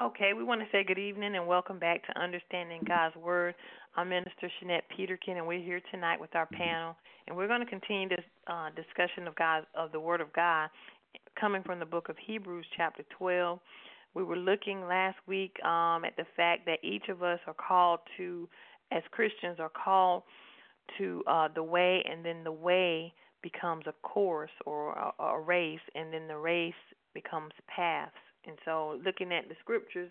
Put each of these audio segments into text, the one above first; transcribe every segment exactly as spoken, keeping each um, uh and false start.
Okay, we want to say good evening and welcome back to Understanding God's Word. I'm Minister Shanette Peterkin, and we're here tonight with our panel, and we're going to continue this uh, discussion of God, of the Word of God, coming from the book of Hebrews, chapter twelve. We were looking last week um, at the fact that each of us are called to, as Christians, are called to uh, the way, and then the way becomes a course or a, a race, and then the race becomes paths. And so, looking at the scriptures,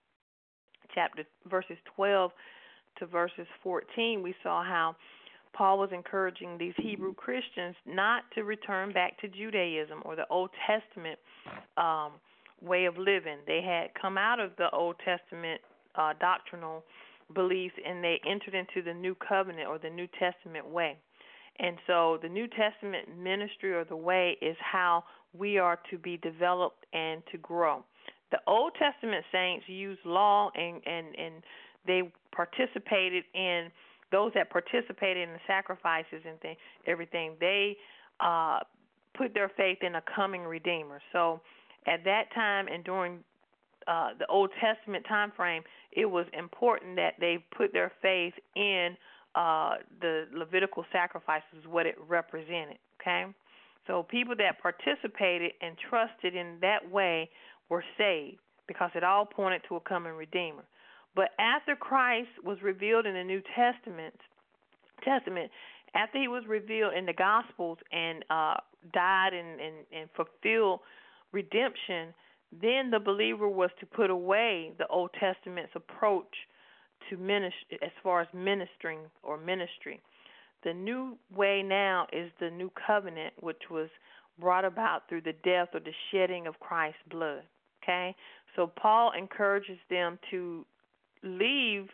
chapter verses twelve to verses fourteen, we saw how Paul was encouraging these Hebrew Christians not to return back to Judaism or the Old Testament um, way of living. They had come out of the Old Testament uh, doctrinal beliefs, and they entered into the New Covenant or the New Testament way. And so the New Testament ministry or the way is how we are to be developed and to grow. The Old Testament saints used law, and, and, and they participated in, those that participated in the sacrifices and th- everything, they uh, put their faith in a coming Redeemer. So at that time and during uh, the Old Testament time frame, it was important that they put their faith in Uh, the Levitical sacrifices, what it represented, okay? So people that participated and trusted in that way were saved because it all pointed to a coming Redeemer. But after Christ was revealed in the New Testament, Testament, after he was revealed in the Gospels and uh, died and, and, and fulfilled redemption, then the believer was to put away the Old Testament's approach to ministry, as far as ministering or ministry. The new way now is the new covenant, which was brought about through the death or the shedding of Christ's blood. Okay? So Paul encourages them to leave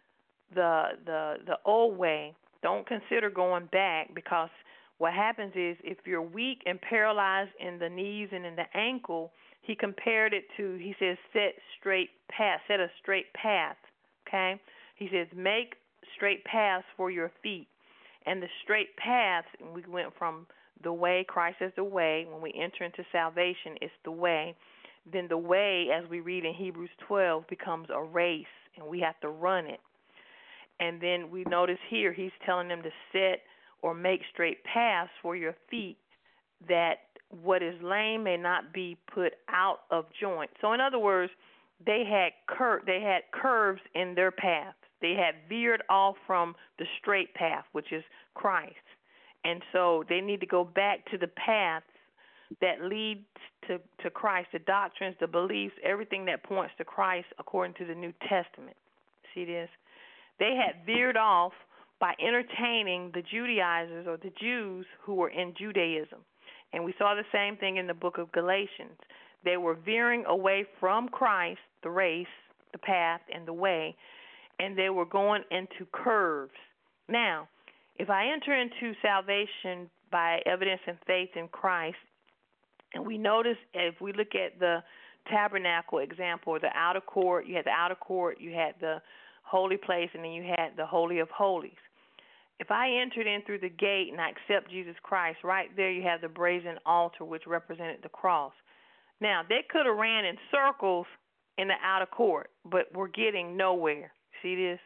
the the the old way. Don't consider going back, because what happens is if you're weak and paralyzed in the knees and in the ankle, he compared it to, he says, set straight path, set a straight path. Okay? He says, make straight paths for your feet. And the straight paths, and we went from the way, Christ is the way. When we enter into salvation, it's the way. Then the way, as we read in Hebrews twelve, becomes a race, and we have to run it. And then we notice here he's telling them to set or make straight paths for your feet, that what is lame may not be put out of joint. So in other words, they had cur- they had curves in their path. They had veered off from the straight path, which is Christ. And so they need to go back to the paths that lead to, to Christ, the doctrines, the beliefs, everything that points to Christ according to the New Testament. See this? They had veered off by entertaining the Judaizers or the Jews who were in Judaism. And we saw the same thing in the book of Galatians. They were veering away from Christ, the race, the path, and the way, and they were going into curves. Now, if I enter into salvation by evidence and faith in Christ, and we notice, if we look at the tabernacle example, or the outer court, you had the outer court, you had the holy place, and then you had the Holy of Holies. If I entered in through the gate and I accept Jesus Christ, right there you have the brazen altar, which represented the cross. Now, they could have ran in circles in the outer court, but we're getting nowhere. See this?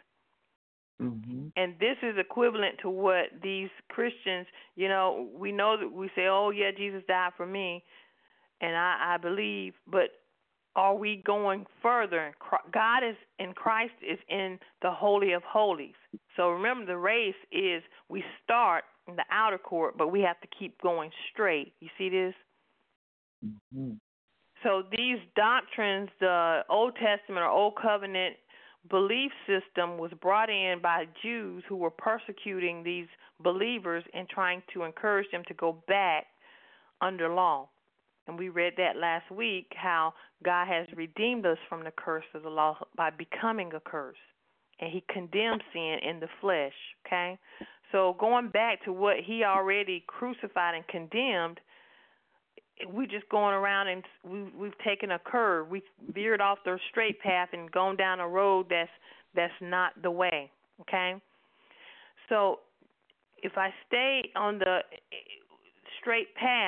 Mm-hmm. And this is equivalent to what these Christians, you know, we know that we say, oh, yeah, Jesus died for me, and I, I believe, but are we going further? God is in Christ is in the Holy of Holies. So remember, the race is we start in the outer court, but we have to keep going straight. You see this? Mm-hmm. So these doctrines, the Old Testament or Old Covenant belief system, was brought in by Jews who were persecuting these believers and trying to encourage them to go back under law. And we read that last week, how God has redeemed us from the curse of the law by becoming a curse. And he condemned sin in the flesh, okay? So going back to what he already crucified and condemned, we're just going around and we, we've taken a curve. We've veered off the straight path and gone down a road that's that's not the way, okay? So if I stay on the straight path,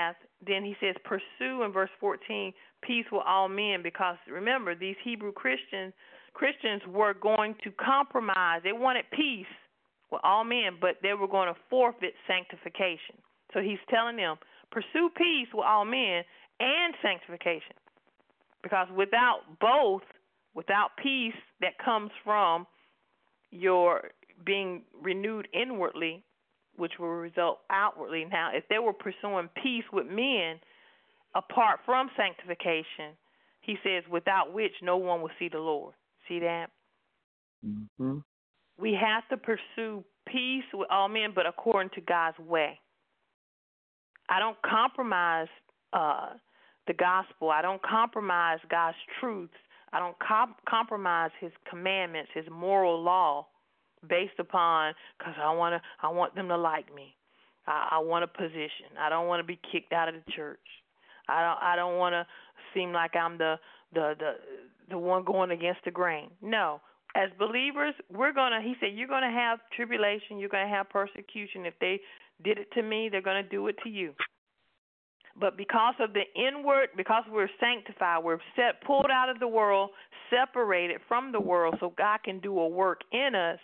then he says, pursue in verse fourteen, peace with all men, because remember, these Hebrew Christians Christians were going to compromise. They wanted peace with all men, but they were going to forfeit sanctification. So he's telling them, pursue peace with all men and sanctification, because without both, without peace that comes from your being renewed inwardly, which will result outwardly. Now, if they were pursuing peace with men apart from sanctification, he says, without which no one will see the Lord. See that? Mm-hmm. We have to pursue peace with all men, but according to God's way. I don't compromise uh, the gospel. I don't compromise God's truths. I don't comp- compromise His commandments, His moral law, based upon because I want to. I want them to like me. I, I want a position. I don't want to be kicked out of the church. I don't. I don't want to seem like I'm the the the the one going against the grain. No. As believers, we're gonna. He said, you're gonna have tribulation. You're gonna have persecution. If they did it to me, they're gonna do it to you. But because of the inward, because we're sanctified, we're set, pulled out of the world, separated from the world, so God can do a work in us.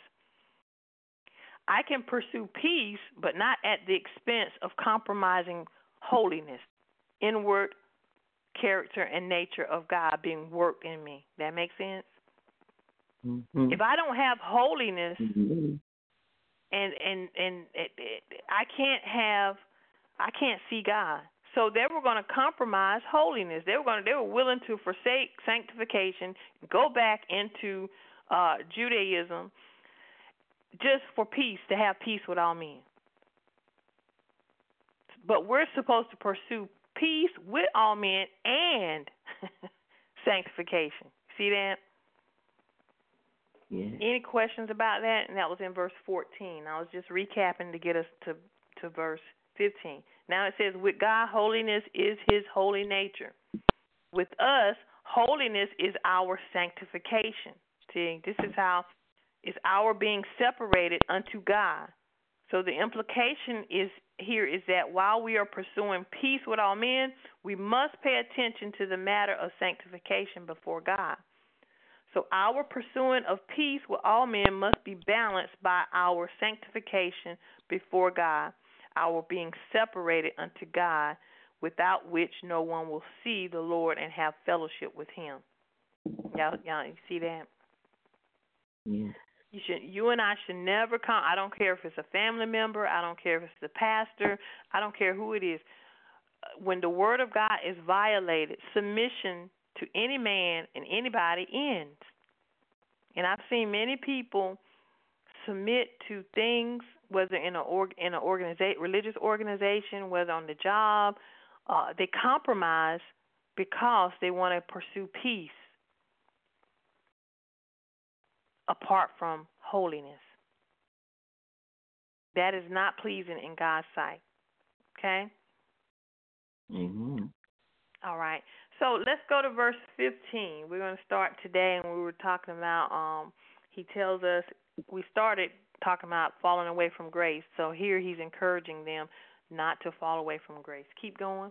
I can pursue peace, but not at the expense of compromising holiness, inward character and nature of God being worked in me. That makes sense? Mm-hmm. If I don't have holiness, Mm-hmm. and and and it, it, I can't have, I can't see God. So they were going to compromise holiness. They were going to, they were willing to forsake sanctification, go back into uh, Judaism, just for peace, to have peace with all men. But we're supposed to pursue peace with all men and sanctification. See that? Yeah. Any questions about that? And that was in verse fourteen. I was just recapping to get us to, to verse fifteen. Now it says, with God, holiness is His holy nature. With us, holiness is our sanctification. See, this is how it's our being separated unto God. So the implication is here is that while we are pursuing peace with all men, we must pay attention to the matter of sanctification before God. So our pursuing of peace with all men must be balanced by our sanctification before God, our being separated unto God, without which no one will see the Lord and have fellowship with Him. Y'all, y'all you see that? Yeah. You should, you and I should never come. I don't care if it's a family member. I don't care if it's the pastor. I don't care who it is. When the Word of God is violated, submission to any man and anybody ends. And I've seen many people submit to things, whether in a org, in an organiza- religious organization, whether on the job. Uh, they compromise because they want to pursue peace apart from holiness. That is not pleasing in God's sight. Okay? Mm-hmm. All right. So let's go to verse fifteen. We're going to start today, and we were talking about, um, he tells us, we started talking about falling away from grace. So here he's encouraging them not to fall away from grace. Keep going.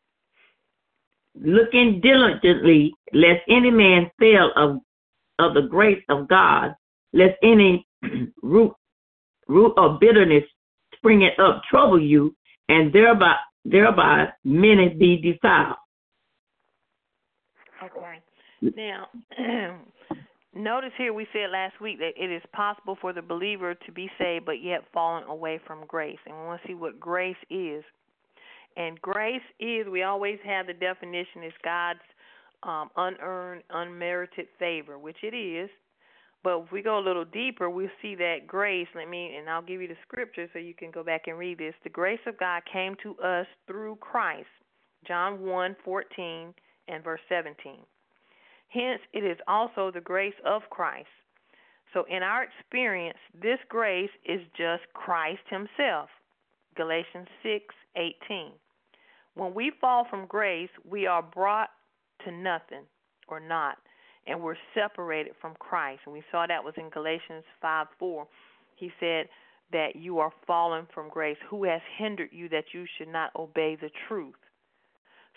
Looking diligently, lest any man fail of of the grace of God, lest any root root of bitterness springing up trouble you, and thereby thereby many be defiled. Okay. Now, notice here we said last week that it is possible for the believer to be saved but yet falling away from grace. And we want to see what grace is. And grace is, we always have the definition, is God's um, unearned, unmerited favor, which it is. But if we go a little deeper, we'll see that grace, let me, and I'll give you the scripture so you can go back and read this. The grace of God came to us through Christ, John one fourteen and verse seventeen. Hence, it is also the grace of Christ. So in our experience, this grace is just Christ Himself, Galatians six eighteen. When we fall from grace, we are brought to nothing or not, and we're separated from Christ. And we saw that was in Galatians five four. He said that you are fallen from grace. Who has hindered you that you should not obey the truth?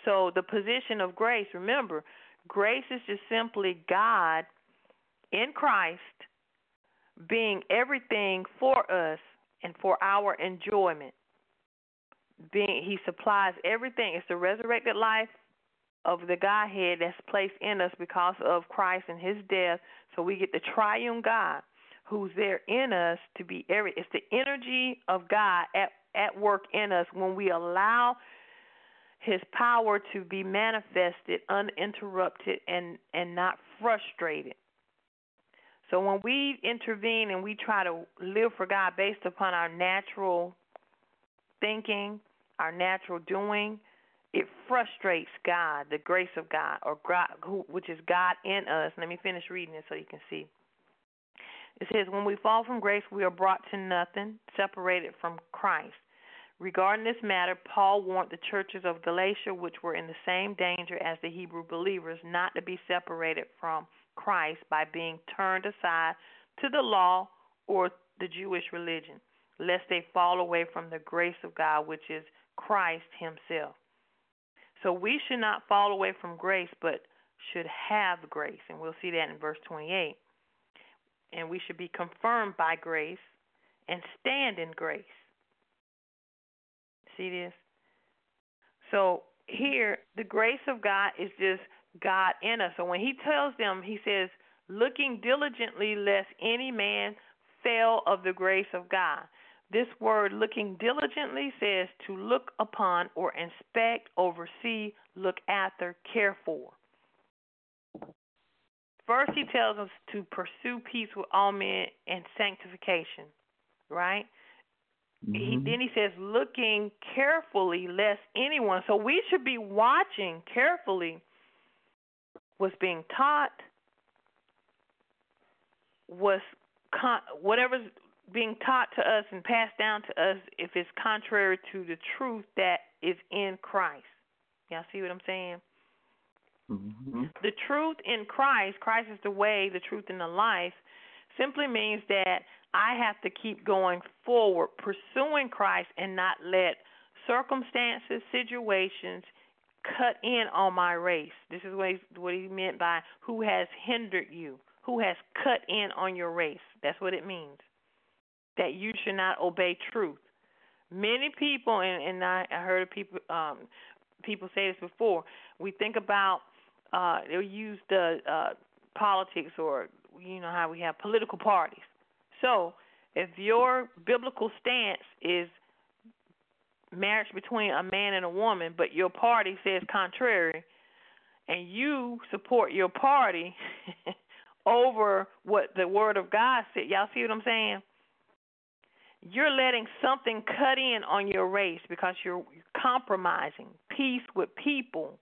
So the position of grace, remember, grace is just simply God in Christ being everything for us and for our enjoyment. Being, he supplies everything. It's the resurrected life of the Godhead that's placed in us because of Christ and his death. So we get the triune God who's there in us to be every. It's the energy of God at, at work in us when we allow his power to be manifested uninterrupted and, and not frustrated. So when we intervene and we try to live for God based upon our natural thinking, our natural doing, it frustrates God, the grace of God, or God, who, which is God in us. Let me finish reading it so you can see. It says, when we fall from grace, we are brought to nothing, separated from Christ. Regarding this matter, Paul warned the churches of Galatia, which were in the same danger as the Hebrew believers, not to be separated from Christ by being turned aside to the law or the Jewish religion, lest they fall away from the grace of God, which is Christ himself. So we should not fall away from grace, but should have grace. And we'll see that in verse twenty-eight. And we should be confirmed by grace and stand in grace. See this? So here, the grace of God is just God in us. So when he tells them, he says, looking diligently lest any man fail of the grace of God. This word looking diligently says to look upon or inspect, oversee, look after, care for. First, he tells us to pursue peace with all men and sanctification, right? Mm-hmm. He, then he says, looking carefully lest anyone. So we should be watching carefully what's being taught, what's con- whatever's being taught to us and passed down to us, if it's contrary to the truth that is in Christ. Y'all see what I'm saying? Mm-hmm. The truth in Christ, Christ is the way, the truth, and the life, simply means that I have to keep going forward, pursuing Christ, and not let circumstances, situations cut in on my race. This is what he, what he meant by who has hindered you, who has cut in on your race. That's what it means, that you should not obey truth. Many people, and, and I, I heard people um, people say this before, we think about, uh, they'll use the uh, politics, or you know how we have political parties. So if your biblical stance is marriage between a man and a woman, but your party says contrary, and you support your party over what the Word of God said, y'all see what I'm saying? You're letting something cut in on your race because you're compromising peace with people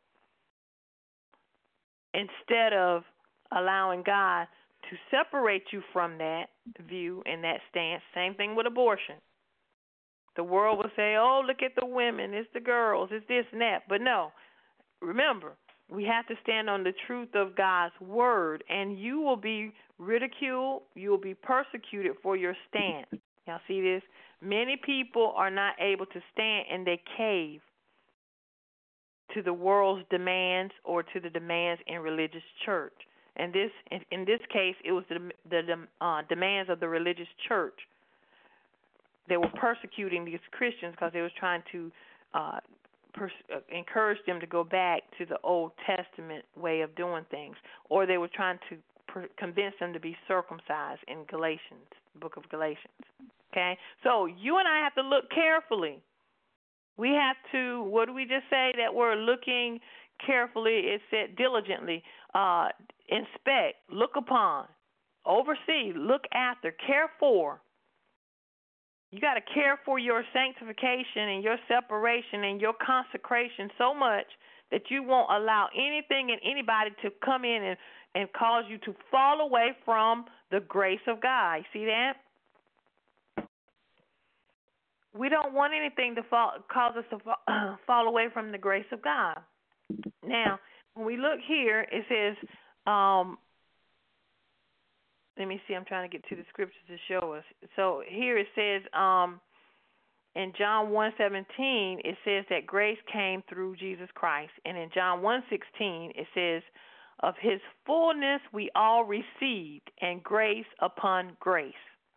instead of allowing God to separate you from that view and that stance. Same thing with abortion. The world will say, oh, look at the women, it's the girls, it's this and that. But no, remember, we have to stand on the truth of God's word, and you will be ridiculed, you will be persecuted for your stance. Y'all see this? Many people are not able to stand, and they cave to the world's demands or to the demands in religious church. And this, in, in this case, it was the, the uh, demands of the religious church. They were persecuting these Christians because they were trying to uh, pers- uh, encourage them to go back to the Old Testament way of doing things, or they were trying to per- convince them to be circumcised in Galatians, the book of Galatians. Okay, so you and I have to look carefully. We have to, what do we just say? That we're looking carefully. It said diligently, uh, inspect, look upon, oversee, look after, care for. You got to care for your sanctification and your separation and your consecration so much that you won't allow anything and anybody to come in and, and cause you to fall away from the grace of God. You see that? We don't want anything to fall, cause us to fall, uh, fall away from the grace of God. Now, when we look here, it says, um, let me see, I'm trying to get to the scriptures to show us. So here it says, um, in John one seventeen, it says that grace came through Jesus Christ. And in John one sixteen, it says, of his fullness we all received, and grace upon grace.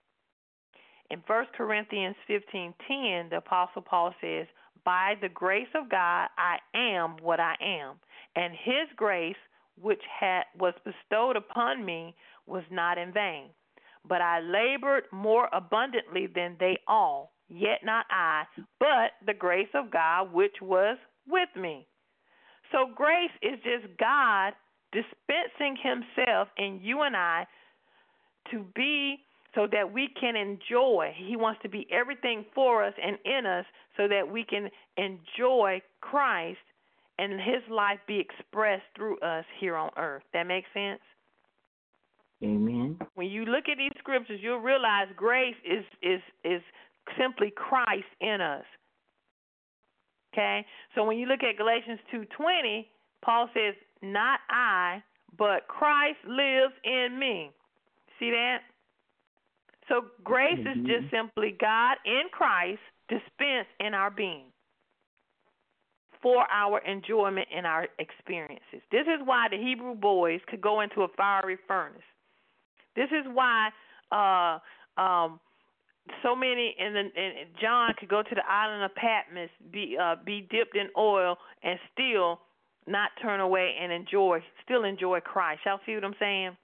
In First Corinthians fifteen ten, the Apostle Paul says, by the grace of God I am what I am, and his grace which had was bestowed upon me was not in vain. But I labored more abundantly than they all, yet not I, but the grace of God which was with me. So grace is just God dispensing himself in you and I to be so that we can enjoy. He wants to be everything for us and in us so that we can enjoy Christ and his life be expressed through us here on earth. That makes sense? Amen. When you look at these scriptures, you'll realize grace is is is simply Christ in us. Okay? So when you look at Galatians two twenty, Paul says, not I, but Christ lives in me. See that? So grace mm-hmm. is just simply God in Christ dispensed in our being for our enjoyment and our experiences. This is why the Hebrew boys could go into a fiery furnace. This is why uh, um, so many in, the, in John could go to the island of Patmos, be uh, be dipped in oil, and still not turn away and enjoy, still enjoy Christ. Y'all see what I'm saying?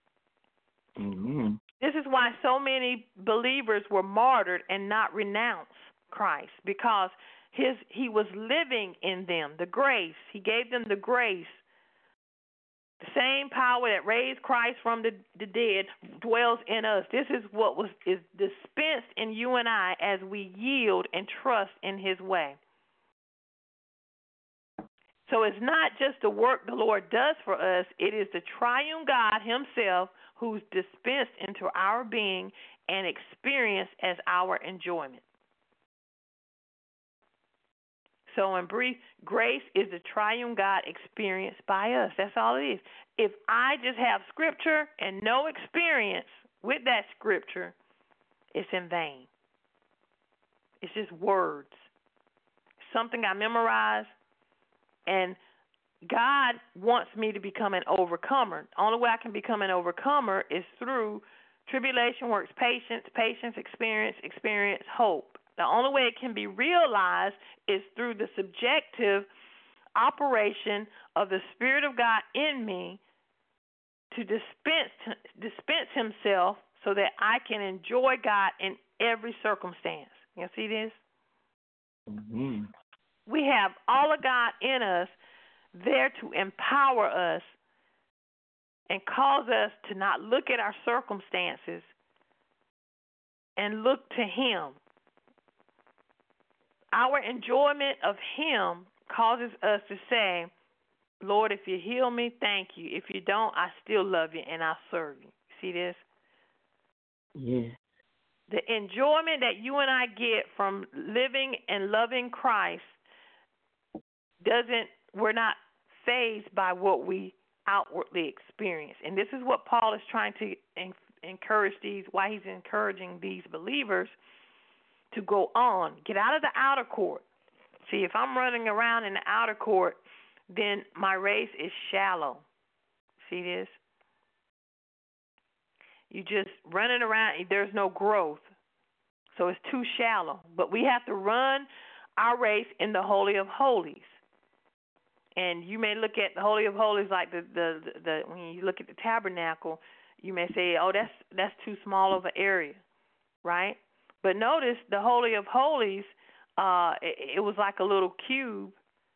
Amen. This is why so many believers were martyred and not renounced Christ, because his he was living in them, the grace. He gave them the grace. The same power that raised Christ from the, the dead dwells in us. This is what was is dispensed in you and I as we yield and trust in his way. So it's not just the work the Lord does for us. It is the triune God himself who's dispensed into our being and experience as our enjoyment. So in brief, grace is the triune God experienced by us. That's all it is. If I just have scripture and no experience with that scripture, it's in vain. It's just words. Something I memorized. And God wants me to become an overcomer. The only way I can become an overcomer is through tribulation works patience, patience, experience, experience, hope. The only way it can be realized is through the subjective operation of the Spirit of God in me to dispense dispense himself so that I can enjoy God in every circumstance. You see this? Mm-hmm. We have all of God in us there to empower us and cause us to not look at our circumstances and look to him. Our enjoyment of him causes us to say, Lord, if you heal me, thank you. If you don't, I still love you and I'll serve you. See this? Yes. The enjoyment that you and I get from living and loving Christ doesn't, we're not fazed by what we outwardly experience. And this is what Paul is trying to en- encourage these, why he's encouraging these believers to go on. Get out of the outer court. See, if I'm running around in the outer court, then my race is shallow. See this? You just running around, there's no growth. So it's too shallow. But we have to run our race in the Holy of Holies. And you may look at the Holy of Holies like the, the, the, the when you look at the tabernacle, you may say, oh, that's that's too small of an area, right? But notice the Holy of Holies, uh, it, it was like a little cube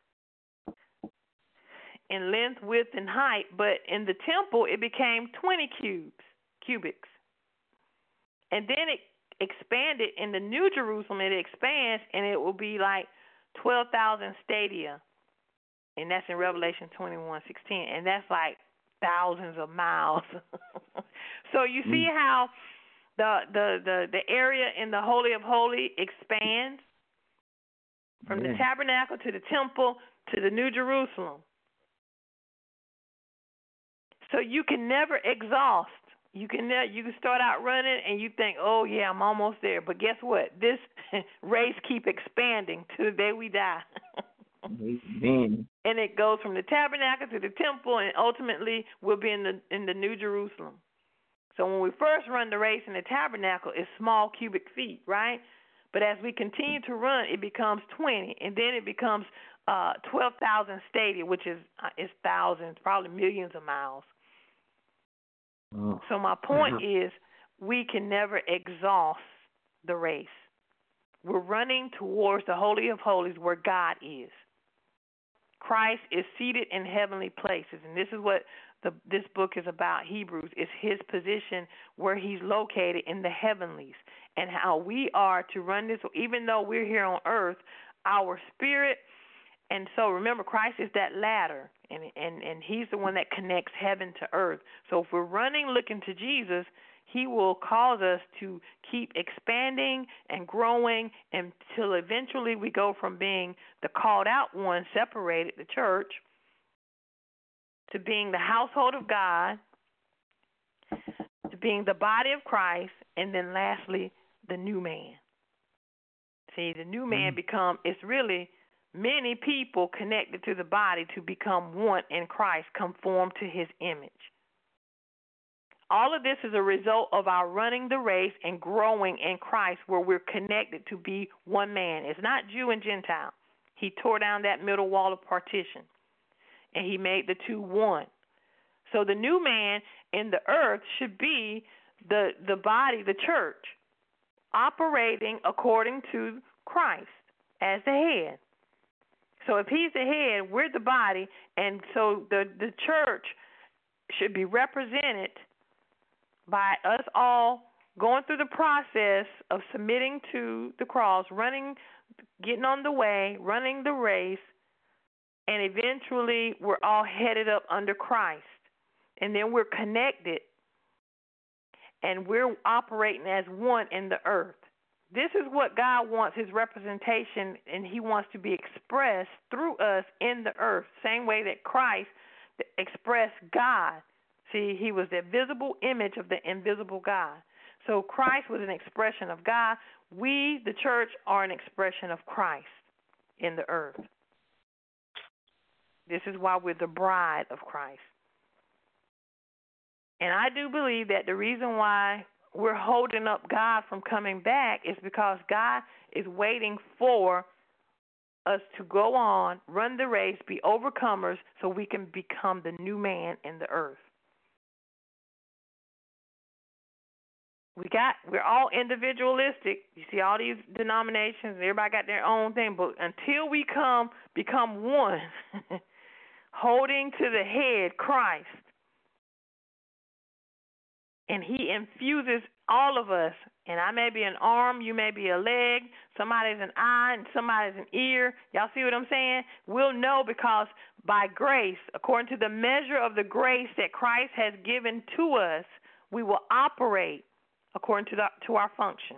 in length, width, and height. But in the temple, it became twenty cubes, cubics. And then it expanded in the New Jerusalem. It expands, and it will be like twelve thousand stadia. And that's in Revelation twenty-one sixteen. And that's like thousands of miles. So you see how the, the, the, the area in the Holy of Holies expands from yeah. the tabernacle to the temple to the New Jerusalem. So you can never exhaust. You can uh, you can start out running and you think, oh yeah, I'm almost there. But guess what? This race keep expanding to the day we die. Amen. And it goes from the tabernacle to the temple, and ultimately we'll be in the in the New Jerusalem. So when we first run the race in the tabernacle, it's small cubic feet, right? But as we continue to run, it becomes twenty, and then it becomes uh, twelve thousand stadia, which is uh, is thousands, probably millions of miles. Oh. So my point is, we can never exhaust the race. We're running towards the Holy of Holies where God is. Christ is seated in heavenly places, and this is what the, this book is about, Hebrews, is his position where he's located in the heavenlies, and how we are to run this, even though we're here on earth, our spirit. And so remember, Christ is that ladder, and, and, and he's the one that connects heaven to earth. So if we're running looking to Jesus, he will cause us to keep expanding and growing until eventually we go from being the called out one, separated, the church, to being the household of God, to being the body of Christ, and then lastly, the new man. See, the new man mm-hmm. become, it's really many people connected to the body to become one in Christ, conform to his image. All of this is a result of our running the race and growing in Christ, where we're connected to be one man. It's not Jew and Gentile. He tore down that middle wall of partition, and he made the two one. So the new man in the earth should be the, the body, the church, operating according to Christ as the head. So if he's the head, we're the body, and so the, the church should be represented by us all going through the process of submitting to the cross, running, getting on the way, running the race, and eventually we're all headed up under Christ. And then we're connected, and we're operating as one in the earth. This is what God wants, his representation, and he wants to be expressed through us in the earth, same way that Christ expressed God. See, he was the visible image of the invisible God. So Christ was an expression of God. We, the church, are an expression of Christ in the earth. This is why we're the bride of Christ. And I do believe that the reason why we're holding up God from coming back is because God is waiting for us to go on, run the race, be overcomers, so we can become the new man in the earth. We got, we're all individualistic. You see all these denominations, everybody got their own thing, but until we come, become one, holding to the head, Christ, and he infuses all of us, and I may be an arm, you may be a leg, somebody's an eye, and somebody's an ear. Y'all see what I'm saying? We'll know because by grace, according to the measure of the grace that Christ has given to us, we will operate according to the, to our function.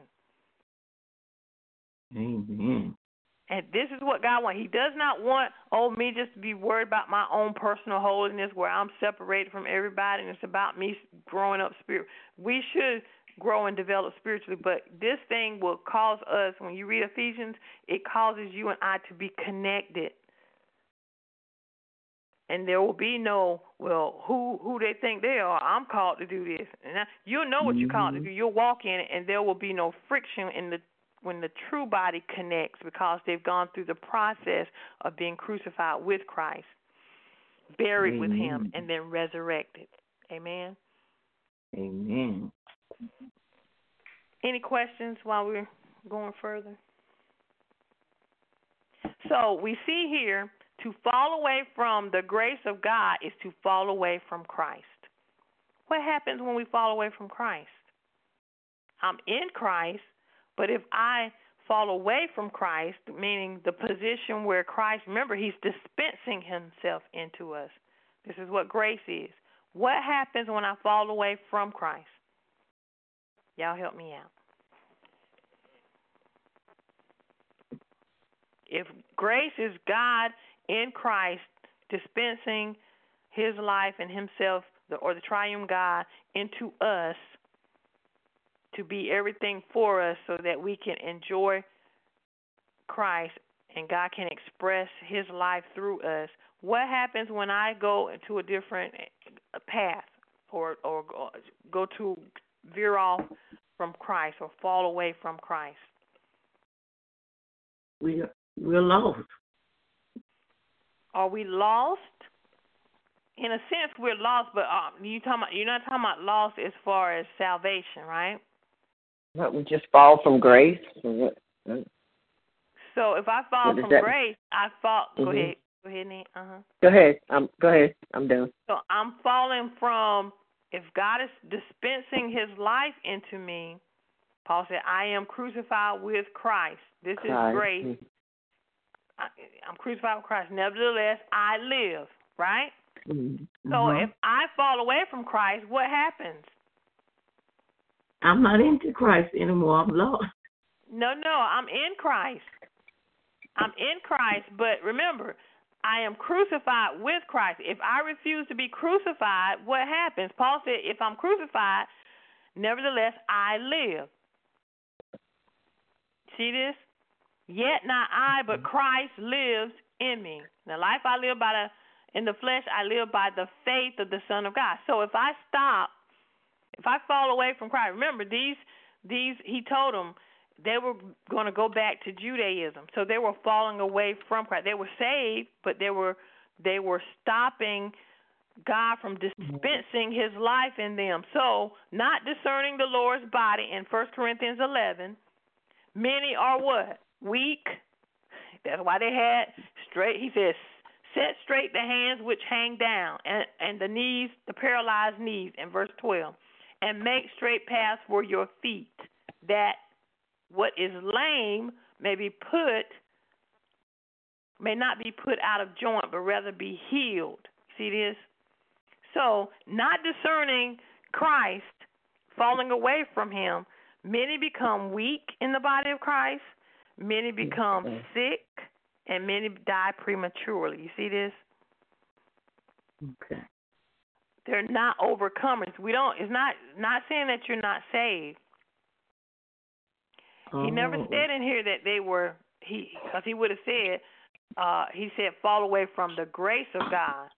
Amen. And this is what God wants. He does not want, oh, me just to be worried about my own personal holiness where I'm separated from everybody and it's about me growing up spirit. We should grow and develop spiritually, but this thing will cause us, when you read Ephesians, it causes you and I to be connected. And there will be no, well, who who they think they are. I'm called to do this. And you'll know what mm-hmm. you're called to do. You'll walk in it, and there will be no friction in the when the true body connects, because they've gone through the process of being crucified with Christ, buried Amen. With him, and then resurrected. Amen? Amen. Any questions while we're going further? So we see here, to fall away from the grace of God is to fall away from Christ. What happens when we fall away from Christ? I'm in Christ, but if I fall away from Christ, meaning the position where Christ, remember, he's dispensing himself into us. This is what grace is. What happens when I fall away from Christ? Y'all help me out. If grace is God in Christ dispensing his life and himself the, or the triune God into us to be everything for us so that we can enjoy Christ and God can express his life through us. What happens when I go into a different path or or go to veer off from Christ or fall away from Christ? We we're lost. Are we lost? In a sense, we're lost, but um, you talking about, you're not talking about lost as far as salvation, right? What, we just fall from grace? So if I fall from that? grace, I fall. Mm-hmm. Go ahead. Go ahead, Nate. Uh-huh. Go ahead. Um, go ahead. I'm done. So I'm falling from, if God is dispensing his life into me, Paul said, I am crucified with Christ. This Christ. is grace. Mm-hmm. I, I'm crucified with Christ. Nevertheless, I live, right? Mm-hmm. So if I fall away from Christ, what happens? I'm not into Christ anymore. I'm lost. No, no, I'm in Christ. I'm in Christ, but remember, I am crucified with Christ. If I refuse to be crucified, what happens? Paul said, if I'm crucified, nevertheless, I live. See this? Yet not I, but Christ lives in me. The life I live by the, in the flesh, I live by the faith of the Son of God. So if I stop, if I fall away from Christ, remember these, these he told them they were going to go back to Judaism. So they were falling away from Christ. They were saved, but they were they were stopping God from dispensing his life in them. So not discerning the Lord's body in First Corinthians eleven, many are what? Weak. That's why they had straight, he says, set straight the hands which hang down, and, and the knees, the paralyzed knees, in verse twelve, and make straight paths for your feet, that what is lame may be put, may not be put out of joint, but rather be healed. See this? So, not discerning Christ, falling away from him, many become weak in the body of Christ, many become okay. sick, and many die prematurely. You see this? Okay. They're not overcomers. We don't. It's not not saying that you're not saved. Oh. He never said in here that they were. He because he would have said. Uh, he said, "Fall away from the grace of God."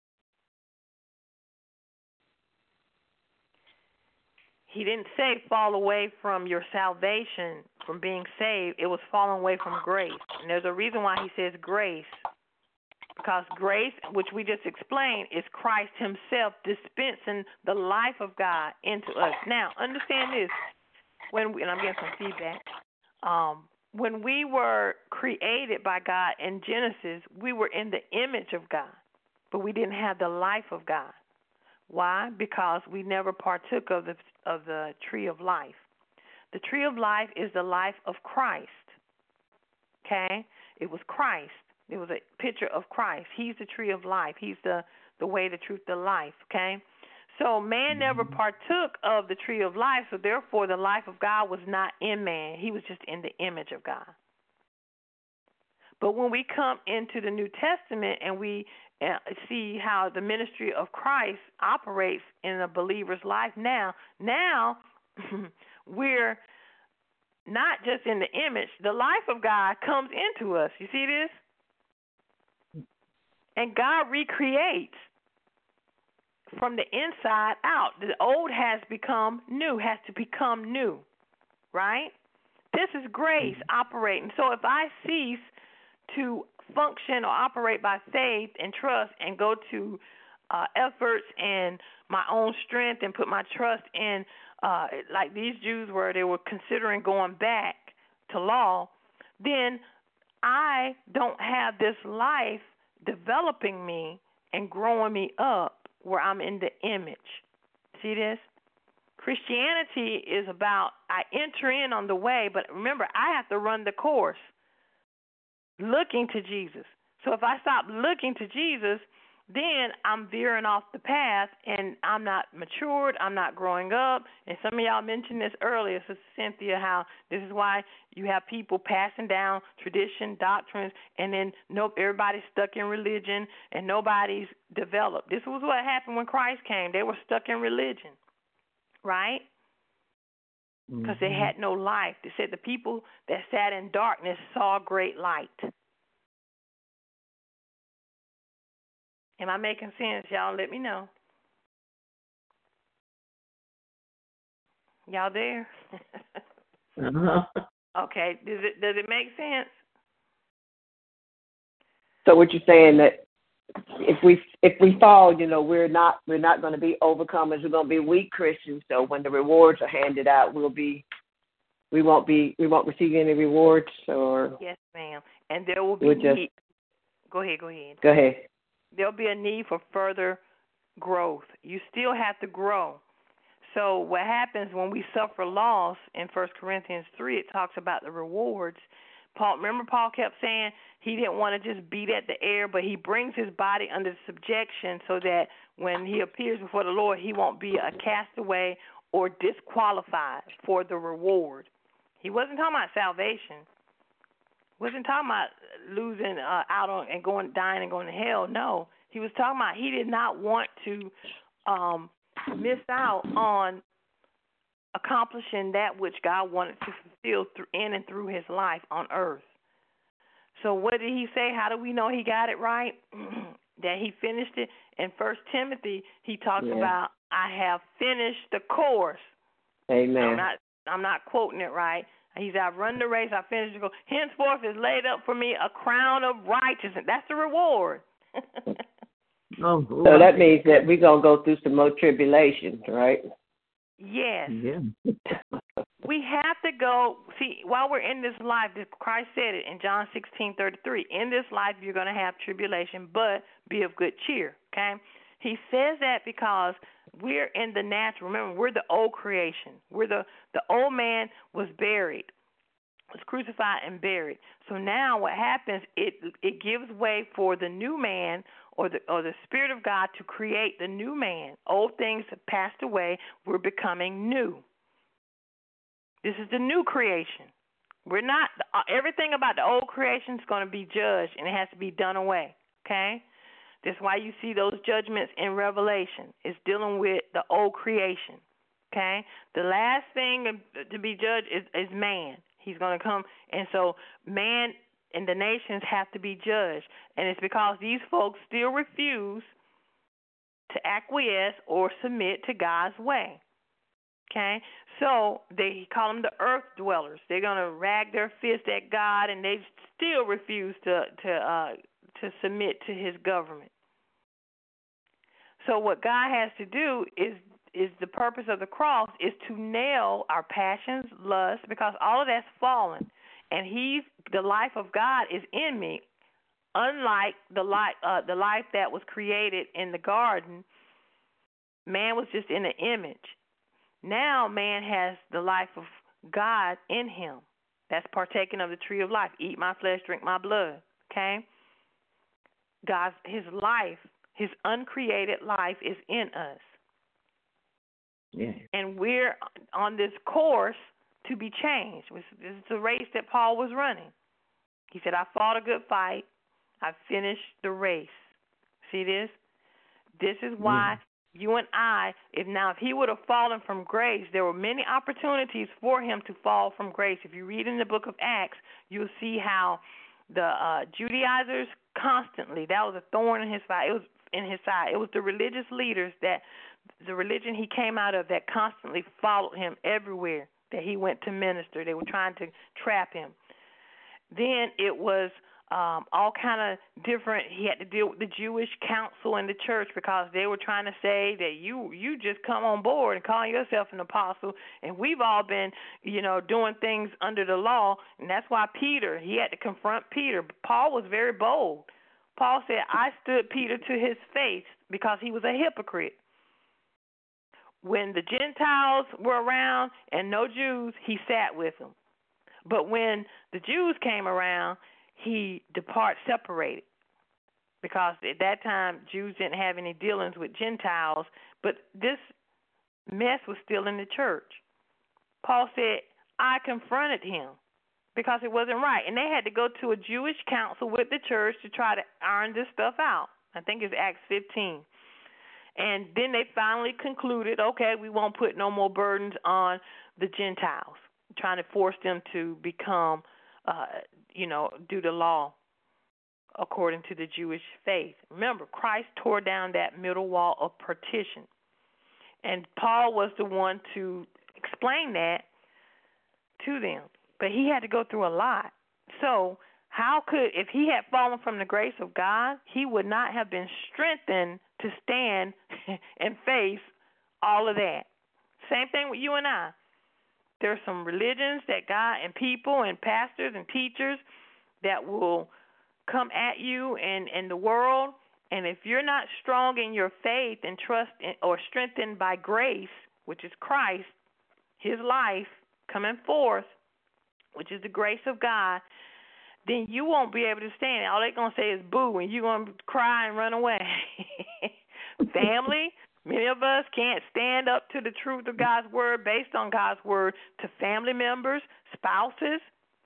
He didn't say fall away from your salvation, from being saved. It was falling away from grace. And there's a reason why he says grace. Because grace, which we just explained, is Christ himself dispensing the life of God into us. Now, understand this. When we, and I'm getting some feedback. Um, when we were created by God in Genesis, we were in the image of God, but we didn't have the life of God. Why? Because we never partook of the of the tree of life. The tree of life is the life of Christ. Okay? It was Christ. It was a picture of Christ. He's the tree of life. He's the, the way, the truth, the life. Okay? So man never partook of the tree of life, so therefore the life of God was not in man. He was just in the image of God. But when we come into the New Testament and we uh, see how the ministry of Christ operates in a believer's life now, now we're not just in the image. The life of God comes into us. You see this? And God recreates from the inside out. The old has become new, has to become new, right? This is grace operating. So if I cease to function or operate by faith and trust and go to uh, efforts and my own strength and put my trust in, uh, like these Jews were, they were considering going back to law, then I don't have this life developing me and growing me up where I'm in the image. See this? Christianity is about I enter in on the way, but remember, I have to run the course looking to Jesus. So if I stop looking to Jesus, then I'm veering off the path, and I'm not matured, I'm not growing up. And some of y'all mentioned this earlier, Sister Cynthia, how this is why you have people passing down tradition, doctrines, and then nope, everybody's stuck in religion, and nobody's developed. This was what happened when Christ came. They were stuck in religion, right? Because mm-hmm. they had no life. They said the people that sat in darkness saw great light. Am I making sense? Y'all let me know. Y'all there? uh-huh. Okay. Does it does it make sense? So what you're saying that if we if we fall, you know, we're not we're not going to be overcomers. We're going to be weak Christians. So when the rewards are handed out, we'll be we won't be we won't receive any rewards. Or yes, ma'am. And there will be we'll just, need. Go ahead. Go ahead. Go ahead. There'll be a need for further growth. You still have to grow. So what happens when we suffer loss in First Corinthians three, it talks about the rewards. Paul, remember Paul kept saying he didn't want to just beat at the air, but he brings his body under subjection so that when he appears before the Lord, he won't be a castaway or disqualified for the reward. He wasn't talking about salvation. Wasn't talking about losing uh, out on and going, dying and going to hell. No, he was talking about he did not want to um, miss out on accomplishing that which God wanted to fulfill through, in and through his life on earth. So what did he say? How do we know he got it right? That he finished it? In First Timothy, he talks yeah. about, I have finished the course. Amen. I'm not, I'm not quoting it right. He said, I've run the race, I finished the goal. Henceforth is laid up for me a crown of righteousness. That's the reward. oh, so that means that we're going to go through some more tribulations, right? Yes. Yeah. We have to go, see, while we're in this life, Christ said it in John sixteen thirty-three, in this life you're going to have tribulation, but be of good cheer, okay? He says that because we're in the natural. Remember, we're the old creation. We're the, the old man was buried, was crucified and buried. So now what happens, it it gives way for the new man or the or the Spirit of God to create the new man. Old things have passed away. We're becoming new. This is the new creation. We're not, everything about the old creation is going to be judged, and it has to be done away, okay? That's why you see those judgments in Revelation. It's dealing with the old creation, okay? The last thing to be judged is, is man. He's going to come, and so man and the nations have to be judged, and it's because these folks still refuse to acquiesce or submit to God's way. Okay, so they call them the earth dwellers. They're gonna rag their fist at God, and they still refuse to to uh, to submit to His government. So what God has to do is is the purpose of the cross is to nail our passions, lust, because all of that's fallen, and He's the life of God is in me. Unlike the life uh, the life that was created in the garden, man was just in an image. Now man has the life of God in him. That's partaking of the tree of life. Eat my flesh, drink my blood. Okay? God's his life, his uncreated life is in us. Yeah. And we're on this course to be changed. This is the race that Paul was running. He said, I fought a good fight. I finished the race. See this? This is why yeah. You and I, if now if he would have fallen from grace, there were many opportunities for him to fall from grace. If you read in the book of Acts, you'll see how the uh, Judaizers constantly, that was a thorn in his side. It was in his side. It was the religious leaders that the religion he came out of that constantly followed him everywhere that he went to minister. They were trying to trap him. Then it was Um, all kind of different. He had to deal with the Jewish council and the church because they were trying to say that you you just come on board and call yourself an apostle, and we've all been, you know, doing things under the law, and that's why Peter, he had to confront Peter. Paul was very bold. Paul said, I stood Peter to his face because he was a hypocrite. When the Gentiles were around and no Jews, he sat with them. But when the Jews came around, he depart separated. because at that time Jews didn't have any dealings with Gentiles, but this mess was still in the church. Paul said, I confronted him because it wasn't right. And they had to go to a Jewish council with the church to try to iron this stuff out. I think it's Acts fifteen. And then they finally concluded, okay, we won't put no more burdens on the Gentiles, trying to force them to become, uh, you know, do the law according to the Jewish faith. Remember, Christ tore down that middle wall of partition. And Paul was the one to explain that to them. But he had to go through a lot. So how could, if he had fallen from the grace of God, he would not have been strengthened to stand and face all of that. Same thing with you and I. There's some religions that God and people and pastors and teachers that will come at you and, and the world, and if you're not strong in your faith and trust in, or strengthened by grace, which is Christ, his life coming forth, which is the grace of God, then you won't be able to stand it. All they're going to say is boo, and you're going to cry and run away. Family, many of us can't stand up to the truth of God's word based on God's word to family members, spouses.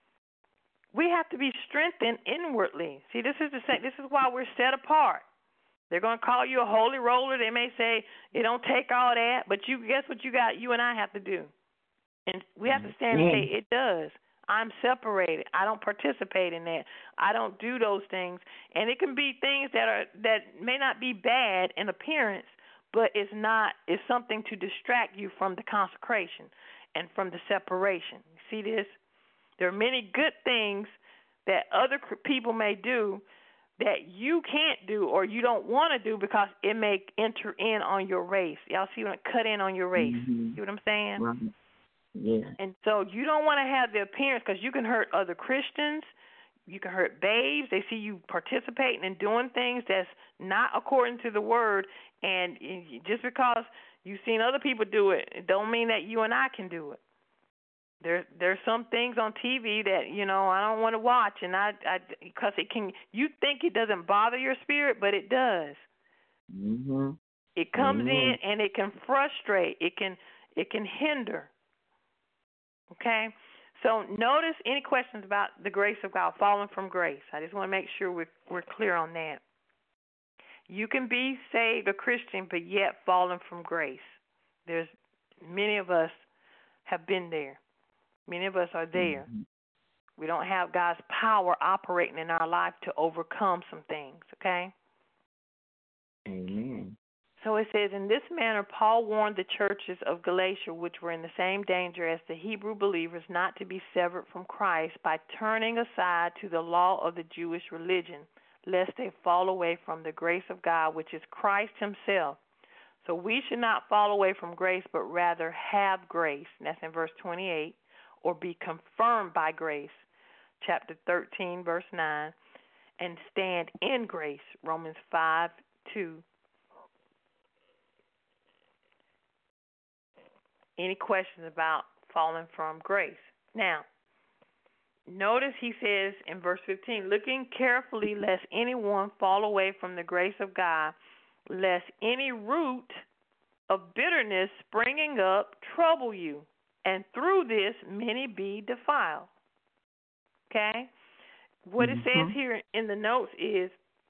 We have to be strengthened inwardly. See, this is the this is why we're set apart. They're going to call you a holy roller. They may say it don't take all that, but you guess what you got? You and I have to do, and we have to stand and say it does. I'm separated. I don't participate in that. I don't do those things, and it can be things that are that may not be bad in appearance, but it's not. It's something to distract you from the consecration and from the separation. See this? There are many good things that other people may do that you can't do or you don't want to do because it may enter in on your race. Y'all see when it cut in on your race? Mm-hmm. See what I'm saying? Right. Yeah. And so you don't want to have the appearance because you can hurt other Christians. You can hurt babes. They see you participating and doing things that's not according to the word. And just because you've seen other people do it, it don't mean that you and I can do it. There, there's some things on T V that you know I don't want to watch, and I, I, because it can. You think it doesn't bother your spirit, but it does. Mm-hmm. It comes mm-hmm. in and it can frustrate. It can, it can hinder. Okay, so notice any questions about the grace of God, falling from grace. I just want to make sure we're we're clear on that. You can be saved, a Christian, but yet fallen from grace. There's many of us have been there. Many of us are there. Mm-hmm. We don't have God's power operating in our life to overcome some things, okay? Amen. So it says, in this manner, Paul warned the churches of Galatia, which were in the same danger as the Hebrew believers, not to be severed from Christ by turning aside to the law of the Jewish religion, lest they fall away from the grace of God, which is Christ himself. So we should not fall away from grace, but rather have grace. And that's in verse twenty-eight. Or be confirmed by grace, chapter thirteen, verse nine, and stand in grace, Romans five, two. Any questions about falling from grace? Now, notice he says in verse fifteen, looking carefully lest anyone fall away from the grace of God, lest any root of bitterness springing up trouble you, and through this many be defiled. Okay? What it Mm-hmm. says here in the notes is,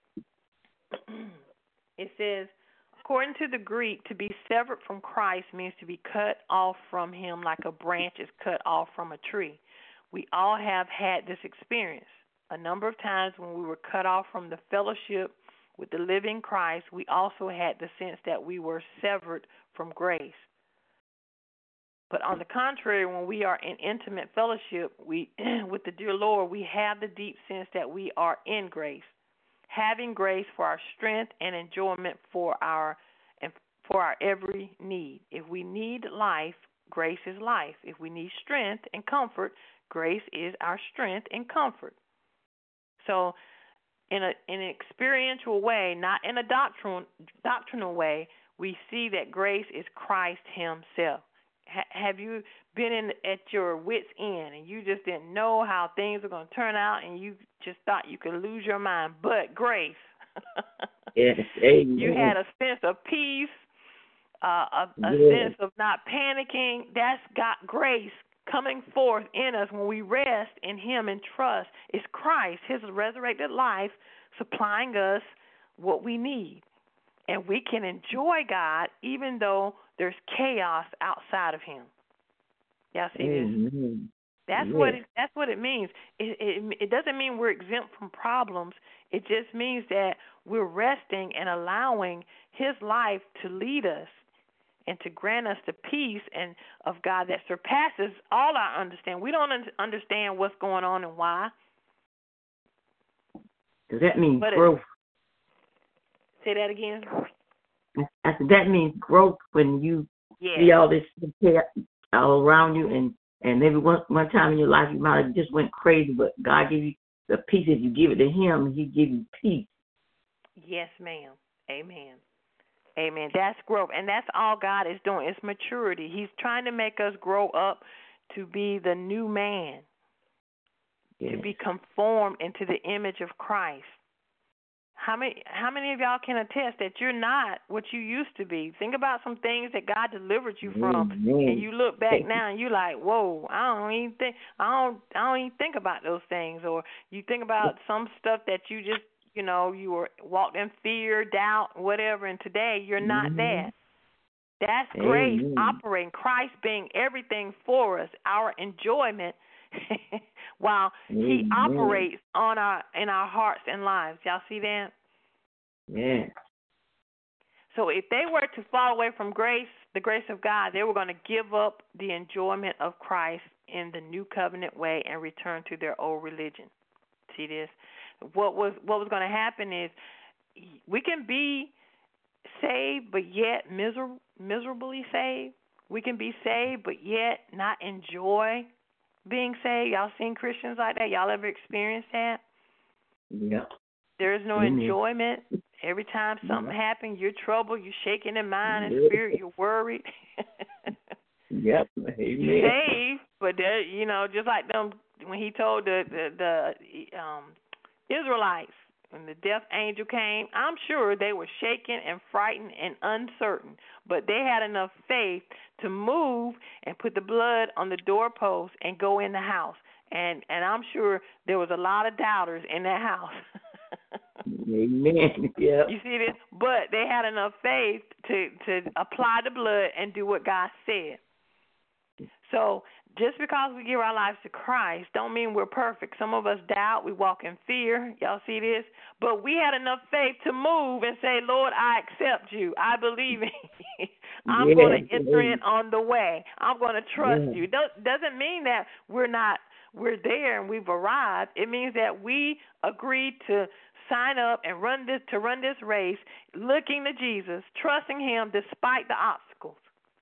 it says, according to the Greek, to be severed from Christ means to be cut off from him like a branch is cut off from a tree. We all have had this experience. A number of times when we were cut off from the fellowship with the living Christ, we also had the sense that we were severed from grace. But on the contrary, when we are in intimate fellowship we, with the dear Lord, we have the deep sense that we are in grace, having grace for our strength and enjoyment for our and for our every need. If we need life, grace is life. If we need strength and comfort, grace is our strength and comfort. So, in a in an experiential way, not in a doctrinal doctrinal way, we see that grace is Christ himself. Have you been in at your wit's end and you just didn't know how things are going to turn out and you just thought you could lose your mind? But grace, Yes. Amen. You had a sense of peace, uh, a, a Yes. sense of not panicking. That's got grace coming forth in us when we rest in Him and trust. It's Christ, His resurrected life, supplying us what we need. And we can enjoy God even though there's chaos outside of Him. Y'all see Amen. this? That's Yes. what it, that's what it means. It, it it doesn't mean we're exempt from problems. It just means that we're resting and allowing His life to lead us and to grant us the peace and of God that surpasses all our understanding. We don't un- understand what's going on and why. Does that mean But it- growth? Say that again. I said that means growth when you Yeah. see all this chaos all around you, and and maybe one one time in your life you might have just went crazy, but God give you the peace. If you give it to Him, He give you peace. Yes, ma'am. Amen. Amen. That's growth, and that's all God is doing. It's maturity. He's trying to make us grow up to be the new man, Yes. to be conformed into the image of Christ. How many how many of y'all can attest that you're not what you used to be? Think about some things that God delivered you from, Amen. and you look back now and you like, whoa, I don't even think I don't I don't even think about those things. Or you think about some stuff that you just you know you were walked in fear, doubt, whatever, and today you're not Mhm. that. That's grace Amen. operating, Christ being everything for us, our enjoyment, while He Amen. operates on our in our hearts and lives. Y'all see that? Yes. So if they were to fall away from grace, the grace of God, they were going to give up the enjoyment of Christ in the new covenant way and return to their old religion. See this? What was what was going to happen is we can be saved but yet miser- miserably saved. We can be saved but yet not enjoy being saved. Y'all seen Christians like that? Y'all ever experienced that? Yep. There is no Amen. enjoyment. Every time something happens, you're troubled, you're shaking in mind and Yep. spirit, you're worried. Yep. You're Amen. saved, but there, you know, just like them when he told the the, the um, Israelites when the death angel came, I'm sure they were shaken and frightened and uncertain, but they had enough faith to move and put the blood on the doorpost and go in the house. And and I'm sure there was a lot of doubters in that house. Amen. Yeah. You see this? But they had enough faith to, to apply the blood and do what God said. So just because we give our lives to Christ don't mean we're perfect. Some of us doubt. We walk in fear. Y'all see this? But we had enough faith to move and say, Lord, I accept you. I believe in you. I'm Yeah. going to enter in on the way. I'm going to trust Yeah. you. It doesn't mean that we're not, we're there and we've arrived. It means that we agreed to sign up and run this to run this race, looking to Jesus, trusting Him despite the obstacles.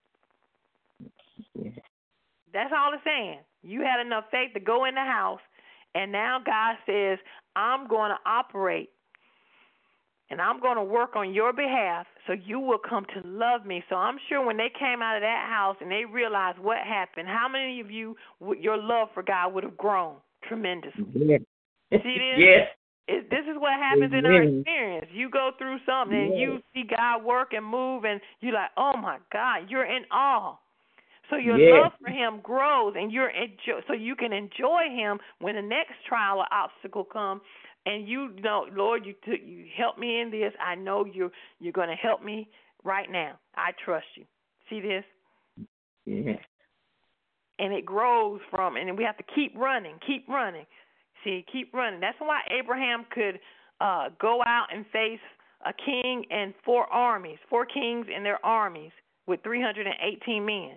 Yeah. That's all it's saying. You had enough faith to go in the house, and now God says, I'm going to operate, and I'm going to work on your behalf so you will come to love me. So I'm sure when they came out of that house and they realized what happened, how many of you, your love for God would have grown tremendously? Yeah. See this? Yes. It, this is what happens in our Amen. experience. You go through something and Yes. you see God work and move, and you're like, oh, my God, you're in awe. So your Yes. love for Him grows, and you're enjoy, so you can enjoy Him when the next trial or obstacle comes, and you know, Lord, you took, you help me in this. I know you're you're going to help me right now. I trust you. See this? Yeah. And it grows from, and we have to keep running, keep running. See, keep running. That's why Abraham could uh, go out and face a king and four armies, four kings and their armies with three hundred eighteen men.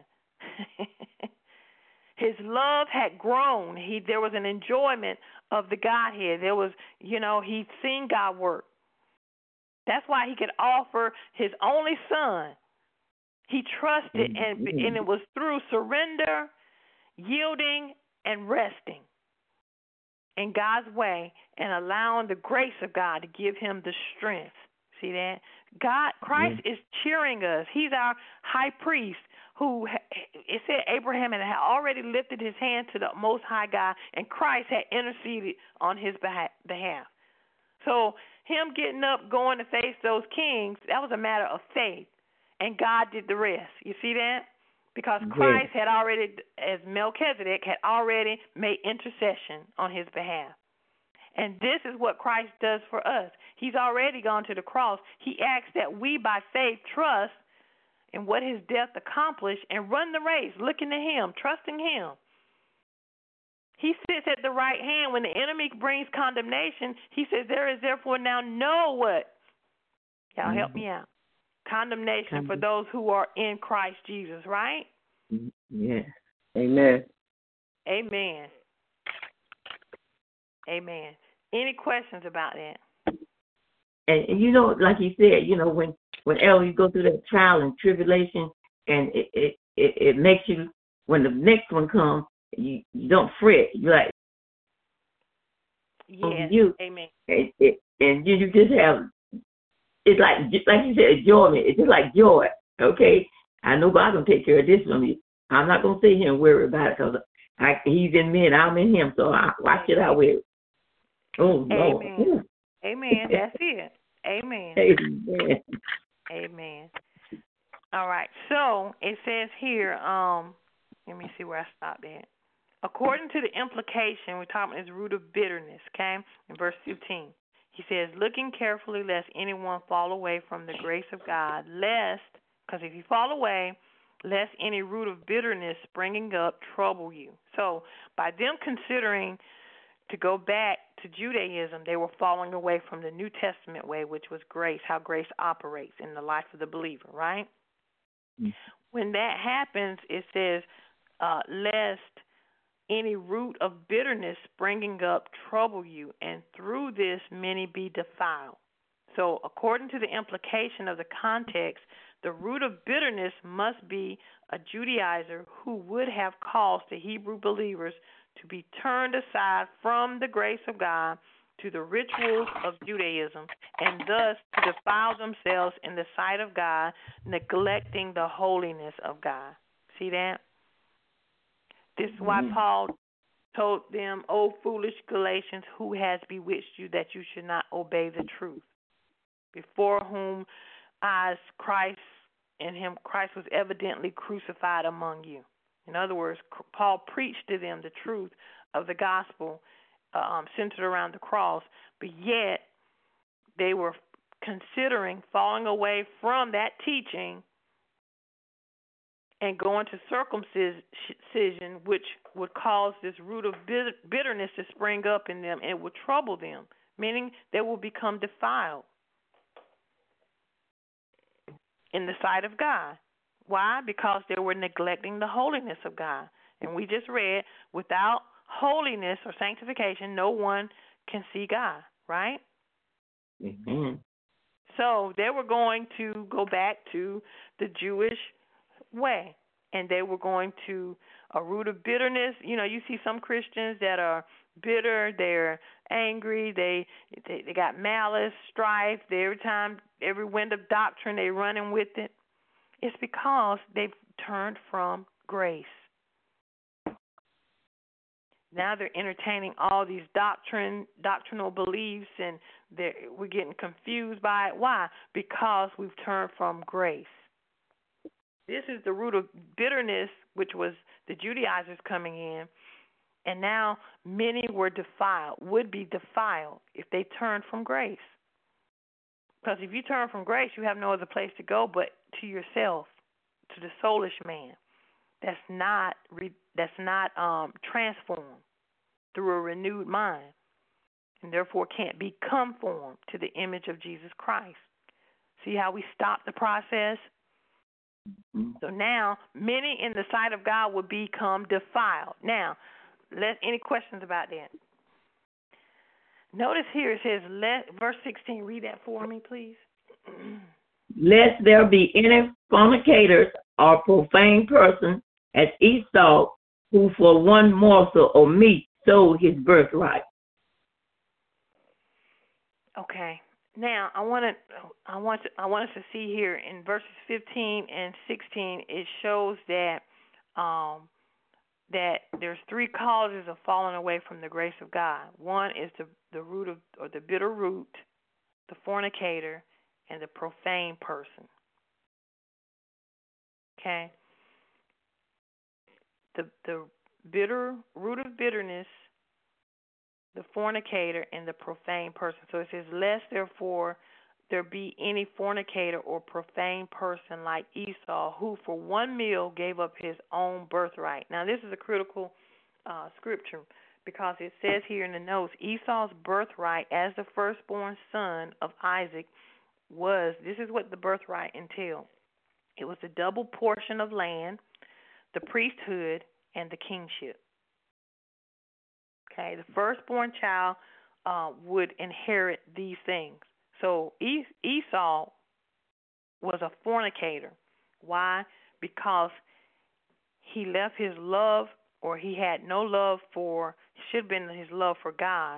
His love had grown. He there was an enjoyment of the Godhead. There was, you know, he'd seen God work. That's why he could offer his only son. He trusted, and and it was through surrender, yielding, and resting in God's way and allowing the grace of God to give him the strength. See that? God, Christ is cheering us. He's our high priest who, it said Abraham had already lifted his hand to the Most High God, and Christ had interceded on his behalf. So him getting up, going to face those kings, that was a matter of faith. And God did the rest. You see that? Because Christ had already, as Melchizedek, had already made intercession on his behalf. And this is what Christ does for us. He's already gone to the cross. He asks that we, by faith, trust in what his death accomplished and run the race, looking to him, trusting him. He sits at the right hand. When the enemy brings condemnation, he says, there is therefore now no what? Y'all mm-hmm. help me out. Condemnation Condemn- for those who are in Christ Jesus, right? Yes. Amen. Amen. Amen. Any questions about that? And, and you know, like you said, you know, when whenever you go through that trial and tribulation, and it it, it, it makes you, when the next one comes, you, you don't fret. You're like, yes. You, Amen. And, it, and you, you just have, it's like like you said, enjoyment. It's just like joy. Okay, I know God's gonna take care of this for me. I'm not gonna sit here and worry about it because He's in me and I'm in Him. So I, why should I worry? Oh Lord. Amen. Amen. That's it. Amen. Amen. Amen. All right. So it says here. Um, let me see where I stopped at. According to the implication, we're talking about this root of bitterness. Okay, in verse fifteen. He says, looking carefully lest anyone fall away from the grace of God, lest, because if you fall away, lest any root of bitterness springing up trouble you. So by them considering to go back to Judaism, they were falling away from the New Testament way, which was grace, how grace operates in the life of the believer, right? Mm-hmm. When that happens, it says, uh, lest any root of bitterness springing up trouble you, and through this many be defiled. So according to the implication of the context, the root of bitterness must be a Judaizer who would have caused the Hebrew believers to be turned aside from the grace of God to the rituals of Judaism, and thus to defile themselves in the sight of God, neglecting the holiness of God. See that? This is why Paul told them, O foolish Galatians, who has bewitched you that you should not obey the truth, before whom eyes Christ and him Christ was evidently crucified among you. In other words, Paul preached to them the truth of the gospel um, centered around the cross, but yet they were considering falling away from that teaching and going to circumcision, which would cause this root of bitterness to spring up in them, and it would trouble them, meaning they will become defiled in the sight of God. Why? Because they were neglecting the holiness of God. And we just read, without holiness or sanctification, no one can see God, right? Mm-hmm. So they were going to go back to the Jewish way, and they were going to a root of bitterness. You know, you see some Christians that are bitter, they're angry, they they, they got malice, strife. They, every time, every wind of doctrine, they're running with it. It's because they've turned from grace. Now they're entertaining all these doctrine, doctrinal beliefs, and we're getting confused by it. Why? Because we've turned from grace. This is the root of bitterness, which was the Judaizers coming in, and now many were defiled, would be defiled if they turned from grace. Because if you turn from grace, you have no other place to go but to yourself, to the soulish man. That's not that's not um, transformed through a renewed mind, and therefore can't be conformed to the image of Jesus Christ. See how we stop the process? So now, many in the sight of God will become defiled. Now, let any questions about that? Notice here it says, let, verse sixteen, read that for me, please. Lest there be any fornicators or profane person as Esau, who for one morsel of meat sold his birthright. Okay. Now I want to, I want to, I want us to see here in verses fifteen and sixteen. It shows that um, that there's three causes of falling away from the grace of God. One is the the root of, or the bitter root the fornicator, and the profane person. Okay? The the bitter root of bitterness, the fornicator, and the profane person. So it says, lest therefore there be any fornicator or profane person like Esau, who for one meal gave up his own birthright. Now this is a critical uh, scripture, because it says here in the notes, Esau's birthright as the firstborn son of Isaac was, this is what the birthright entailed. It was a double portion of land, the priesthood, and the kingship. Okay, the firstborn child uh, would inherit these things. So Esau was a fornicator. Why? Because he left his love, or he had no love for, should have been his love for God,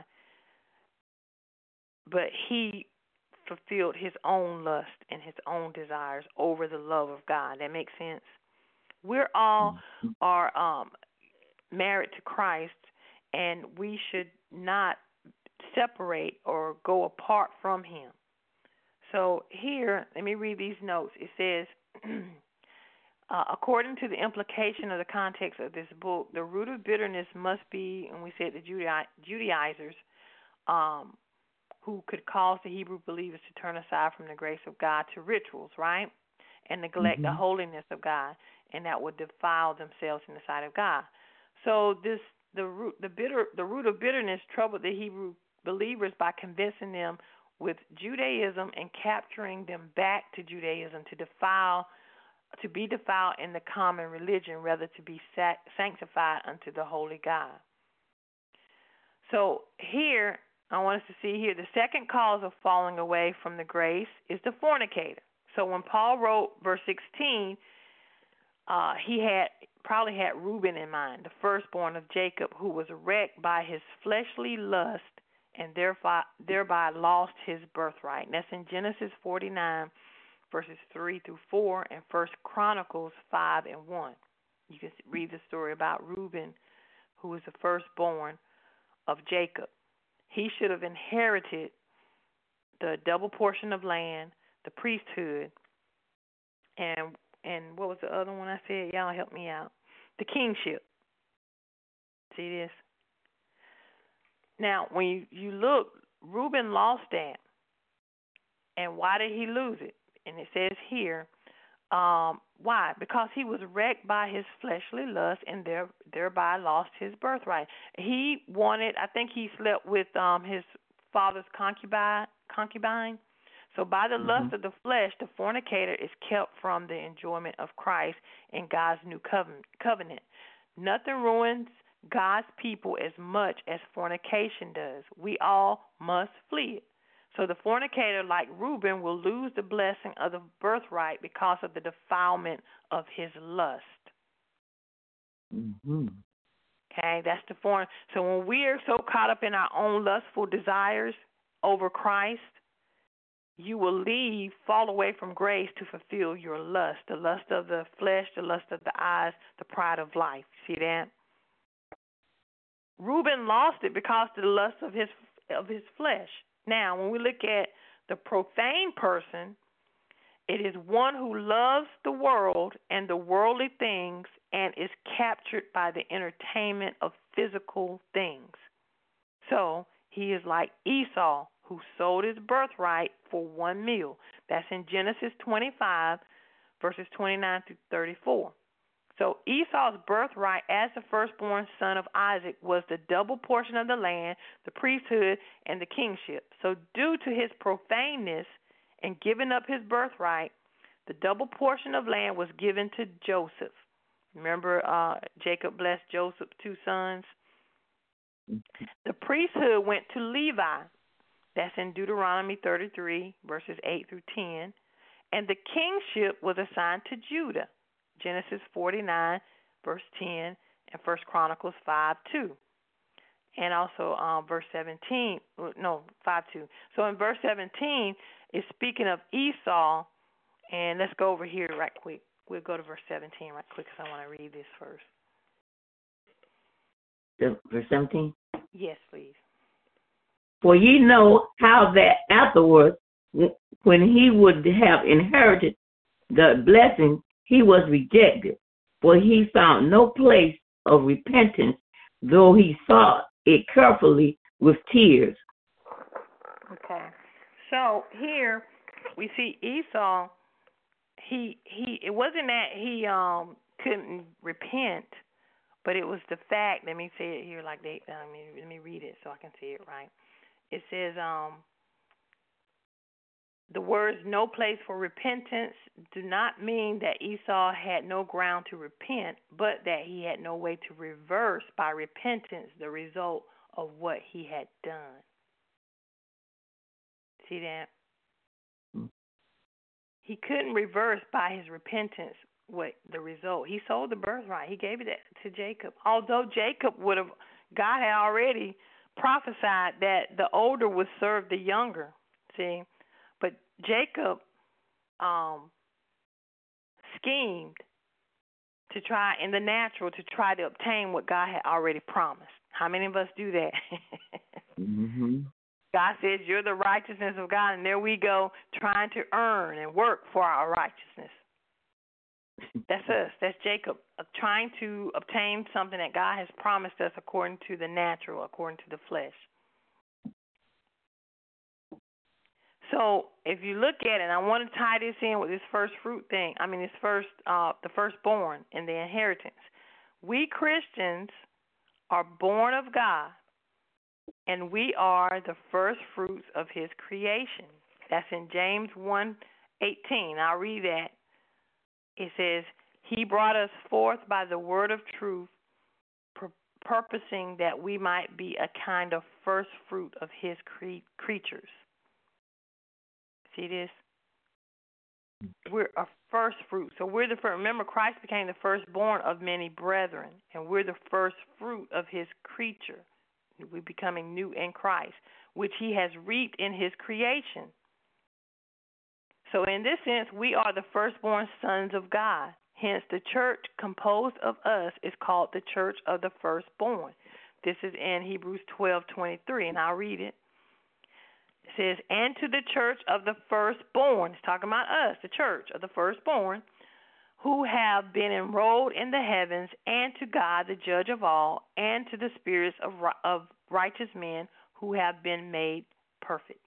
but he fulfilled his own lust and his own desires over the love of God. That makes sense? We're all are um, married to Christ, and we should not separate or go apart from him. So here, let me read these notes. It says, uh, according to the implication of the context of this book, the root of bitterness must be, and we said the Judai- Judaizers, um, who could cause the Hebrew believers to turn aside from the grace of God to rituals, right? And neglect mm-hmm. the holiness of God, and that would defile themselves in the sight of God. So this the root the bitter the root of bitterness troubled the Hebrew believers by convincing them with Judaism and capturing them back to Judaism to defile to be defiled in the common religion, rather to be sanctified unto the holy God. So here, I want us to see here, the second cause of falling away from the grace is the fornicator. So when Paul wrote verse sixteen, uh, he had probably had Reuben in mind, the firstborn of Jacob, who was wrecked by his fleshly lust and thereby, thereby lost his birthright. And that's in Genesis forty-nine, verses three through four, and First Chronicles five and one. You can read the story about Reuben, who was the firstborn of Jacob. He should have inherited the double portion of land, the priesthood, and and what was the other one I said? Y'all help me out. The kingship. See this? Now, when you, you look, Reuben lost that. And why did he lose it? And it says here, um, why? Because he was wrecked by his fleshly lust and there, thereby lost his birthright. He wanted, I think he slept with um, his father's concubine. concubine. So by the mm-hmm. lust of the flesh, the fornicator is kept from the enjoyment of Christ and God's new covenant. Nothing ruins God's people as much as fornication does. We all must flee it. So the fornicator, like Reuben, will lose the blessing of the birthright because of the defilement of his lust. Mm-hmm. Okay, that's the form. So when we are so caught up in our own lustful desires over Christ, you will leave, fall away from grace to fulfill your lust, the lust of the flesh, the lust of the eyes, the pride of life. See that? Reuben lost it because of the lust of his of his flesh. Now, when we look at the profane person, it is one who loves the world and the worldly things and is captured by the entertainment of physical things. So he is like Esau, who sold his birthright for one meal. That's in Genesis twenty-five, verses twenty-nine through thirty-four. So Esau's birthright as the firstborn son of Isaac was the double portion of the land, the priesthood, and the kingship. So due to his profaneness and giving up his birthright, the double portion of land was given to Joseph. Remember, uh, Jacob blessed Joseph's two sons? The priesthood went to Levi. That's in Deuteronomy thirty-three, verses eight through ten. And the kingship was assigned to Judah. Genesis forty-nine, verse ten, and First Chronicles five two. And also um, verse seventeen, no, five two. So in verse seventeen, it's speaking of Esau. And let's go over here right quick. We'll go to verse seventeen right quick because I want to read this first. Verse seventeen? Yes, please. For ye know how that afterwards, when he would have inherited the blessing, he was rejected, for he found no place of repentance, though he sought it carefully with tears. Okay. So here we see Esau. He he. It wasn't that he um couldn't repent, but it was the fact. Let me say it here like they. I mean, let me read it so I can see it right. It says um. The words "no place for repentance" do not mean that Esau had no ground to repent, but that he had no way to reverse by repentance the result of what he had done. See that? He couldn't reverse by his repentance what the result. He sold the birthright. He gave it to Jacob. Although Jacob would have, God had already prophesied that the older would serve the younger. See? But Jacob um, schemed to try, in the natural, to try to obtain what God had already promised. How many of us do that? Mm-hmm. God says you're the righteousness of God, and there we go trying to earn and work for our righteousness. That's us. That's Jacob, uh, trying to obtain something that God has promised us according to the natural, according to the flesh. So if you look at it, and I want to tie this in with this first fruit thing. I mean, this first, uh, the firstborn in the inheritance. We Christians are born of God, and we are the first fruits of His creation. That's in James one eighteen. I'll read that. It says, He brought us forth by the word of truth, pur- purposing that we might be a kind of first fruit of His cre- creatures. See this? We're a first fruit. So we're the first. Remember, Christ became the firstborn of many brethren, and we're the first fruit of His creature. We're becoming new in Christ, which He has reaped in His creation. So in this sense, we are the firstborn sons of God. Hence, the church composed of us is called the church of the firstborn. This is in Hebrews twelve twenty-three, and I'll read it. It says, and to the church of the firstborn, it's talking about us, the church of the firstborn, who have been enrolled in the heavens, and to God, the judge of all, and to the spirits of, of righteous men who have been made perfect.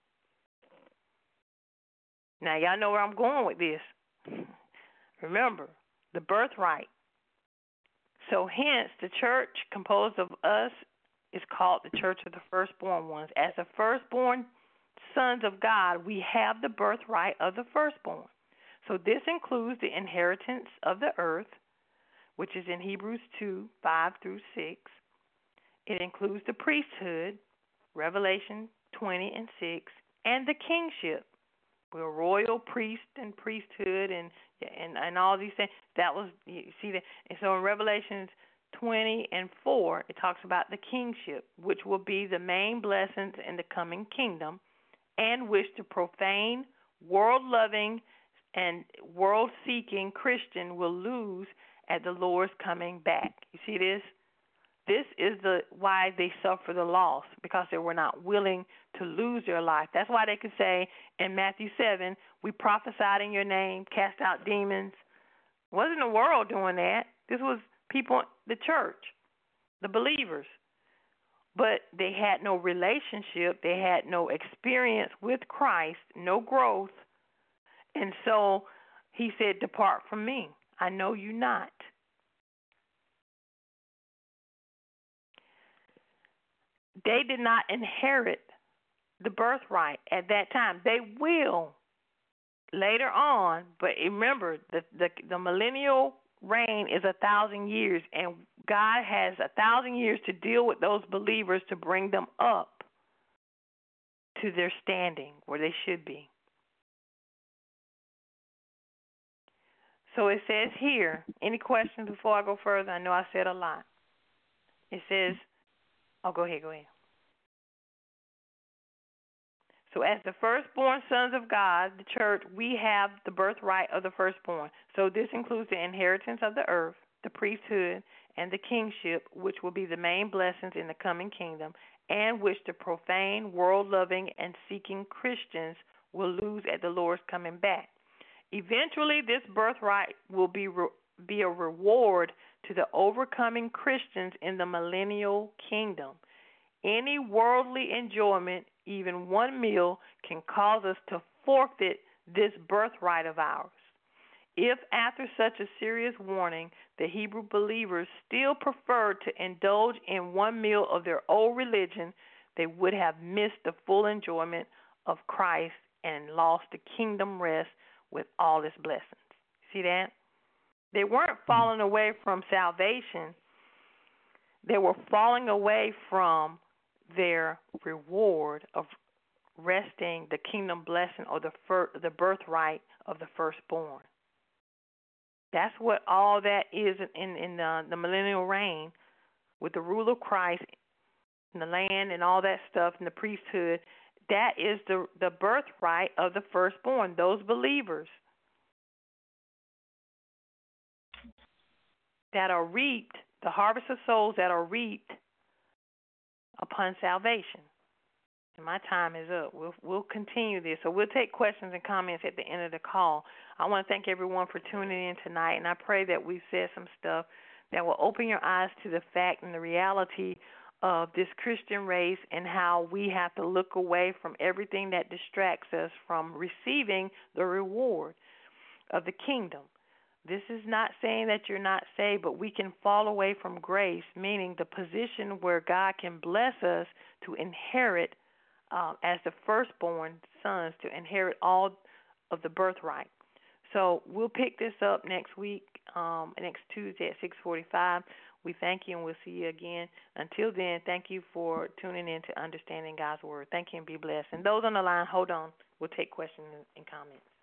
Now, y'all know where I'm going with this. Remember, the birthright. So, hence, the church composed of us is called the church of the firstborn ones. As the firstborn sons of God, we have the birthright of the firstborn. So, this includes the inheritance of the earth, which is in Hebrews two, five through six. It includes the priesthood, Revelation twenty and six, and the kingship. We're royal priest and priesthood and and and all these things. That was, you see that. And so in Revelations twenty and four, it talks about the kingship, which will be the main blessings in the coming kingdom, and which the profane, world-loving, and world-seeking Christian will lose at the Lord's coming back. You see this? This is the why they suffer the loss, because they were not willing to lose their life. That's why they could say in Matthew seven, we prophesied in your name, cast out demons. It wasn't the world doing that. This was people, the church, the believers. But they had no relationship. They had no experience with Christ, no growth. And so he said, depart from me. I know you not. They did not inherit the birthright at that time. They will later on, but remember, the, the, the millennial reign is a thousand years, and God has a thousand years to deal with those believers to bring them up to their standing where they should be. So it says here, any questions before I go further? I know I said a lot. It says, oh, go ahead, go ahead. So as the firstborn sons of God, the church, we have the birthright of the firstborn. So this includes the inheritance of the earth, the priesthood, and the kingship, which will be the main blessings in the coming kingdom, and which the profane, world-loving, and seeking Christians will lose at the Lord's coming back. Eventually, this birthright will be re- be a reward to the overcoming Christians in the millennial kingdom. Any worldly enjoyment, even one meal, can cause us to forfeit this birthright of ours. If, after such a serious warning, the Hebrew believers still preferred to indulge in one meal of their old religion, they would have missed the full enjoyment of Christ and lost the kingdom rest with all its blessings. See that? They weren't falling away from salvation. They were falling away from their reward of resting the kingdom blessing or the fir- the birthright of the firstborn. That's what all that is in, in the, the millennial reign with the rule of Christ and the land and all that stuff and the priesthood. That is the, the birthright of the firstborn, those believers that are reaped, the harvest of souls that are reaped upon salvation. And my time is up. We'll we'll continue this. So we'll take questions and comments at the end of the call. I want to thank everyone for tuning in tonight, and I pray that we've said some stuff that will open your eyes to the fact and the reality of this Christian race and how we have to look away from everything that distracts us from receiving the reward of the kingdom. This is not saying that you're not saved, but we can fall away from grace, meaning the position where God can bless us to inherit uh, as the firstborn sons, to inherit all of the birthright. So we'll pick this up next week, um, next Tuesday at six forty-five. We thank you, and we'll see you again. Until then, thank you for tuning in to Understanding God's Word. Thank you, and be blessed. And those on the line, hold on. We'll take questions and comments.